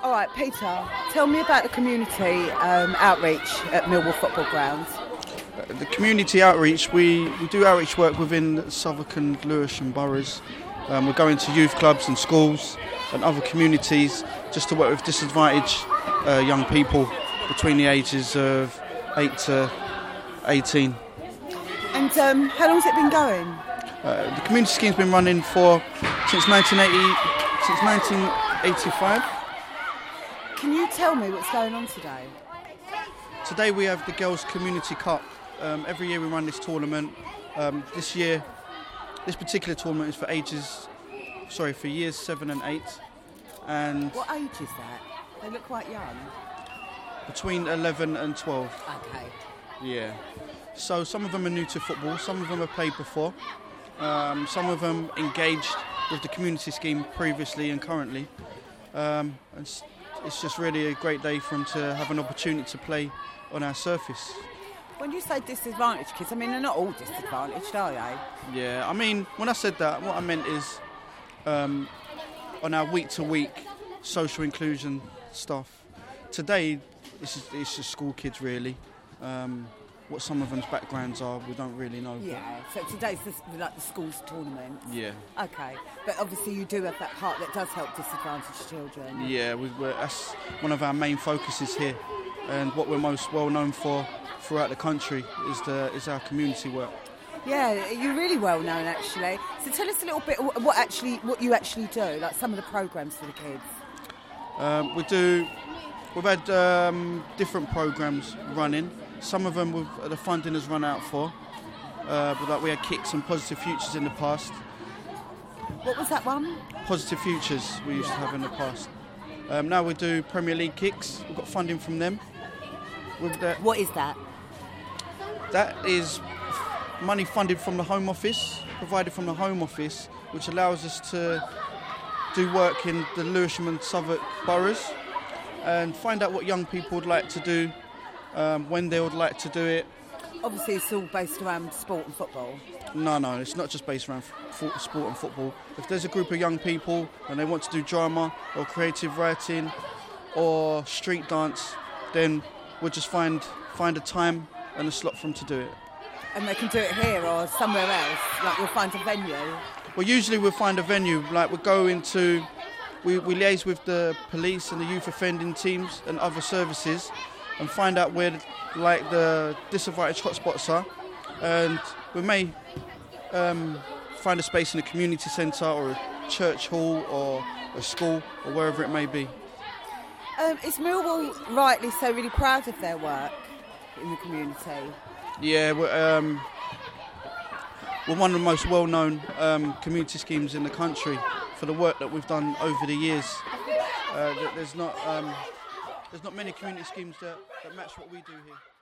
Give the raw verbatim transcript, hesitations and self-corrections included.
All right, Peter, tell me about the community um, outreach at Millwall Football Grounds. Uh, the community outreach, we, we do outreach work within Southwark and Lewisham boroughs. Um, we're going to youth clubs and schools and other communities just to work with disadvantaged uh, young people between the ages of eight to eighteen. And um, how long has it been going? Uh, the community scheme's been running for since nineteen eighty, since nineteen eighty-five. Can you tell me what's going on today? Today we have the Girls Community Cup. Um, every year we run this tournament. Um, this year, this particular tournament is for ages, sorry, for years seven and eight. And what age is that? They look quite young. Between eleven and twelve. Okay. Yeah. So some of them are new to football, some of them have played before, um, some of them engaged with the community scheme previously and currently. Um, and it's, it's just really a great day for them to have an opportunity to play on our surface. When you say disadvantaged kids, I mean, they're not all disadvantaged, are they? Yeah, I mean, when I said that, what I meant is um, on our week-to-week social inclusion stuff. Today, it's just, it's just school kids, really. Um, what some of them's backgrounds are, we don't really know. Yeah, so today's the, like the school's tournament. Yeah. Okay, but obviously you do have that part that does help disadvantaged children. Yeah, we, we're, that's one of our main focuses here, and what we're most well known for throughout the country is the is our community work. Yeah, you're really well known actually. So tell us a little bit what actually what you actually do, like some of the programs for the kids. Um, we do. We've had um, different programs running. Some of them we've, the funding has run out for, uh, but like we had Kicks and Positive Futures in the past. What was that one? Positive Futures we used to have in the past. Um, now we do Premier League Kicks. We've got funding from them. With the, what is that? That is money funded from the Home Office, provided from the Home Office, which allows us to do work in the Lewisham and Southwark boroughs and find out what young people would like to do, um, when they would like to do it. Obviously it's all based around sport and football. No, no, it's not just based around f- sport and football. If there's a group of young people and they want to do drama or creative writing or street dance, then we'll just find find a time and a slot for them to do it. And they can do it here or somewhere else, like you'll find a venue? Well, usually we'll find a venue, like we'll go into, we, we liaise with the police and the youth offending teams and other services and find out where like the disadvantaged hotspots are, and we may um, find a space in a community centre or a church hall or a school or wherever it may be. Um, is Millwall rightly so really proud of their work in the community? Yeah, we're, um, we're one of the most well-known um, community schemes in the country for the work that we've done over the years. Uh, there's not um, there's not many community schemes that, that match what we do here.